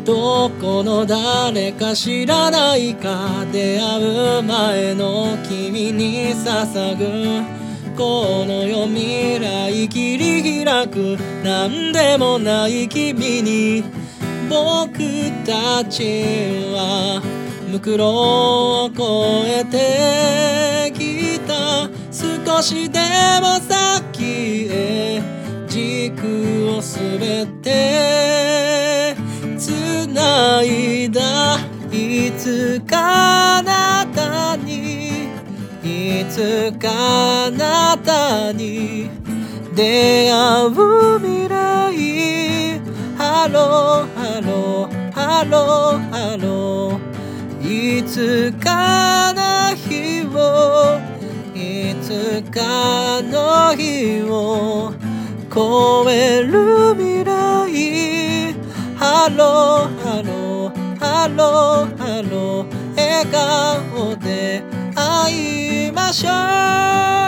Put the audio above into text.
どこの誰か知らないか、出会う前の君に捧ぐこの世未来切り開く、なんでもない君に僕たちはムクロを越えてきた。少しでも先へ軸を滑って繋いだ、いつかあなたに、いつかあなたに出会う未来。ハローハローハローハロー、いつかの日を、いつかの日を越える未来。ハローハローハローハロー、笑顔で会いましょう。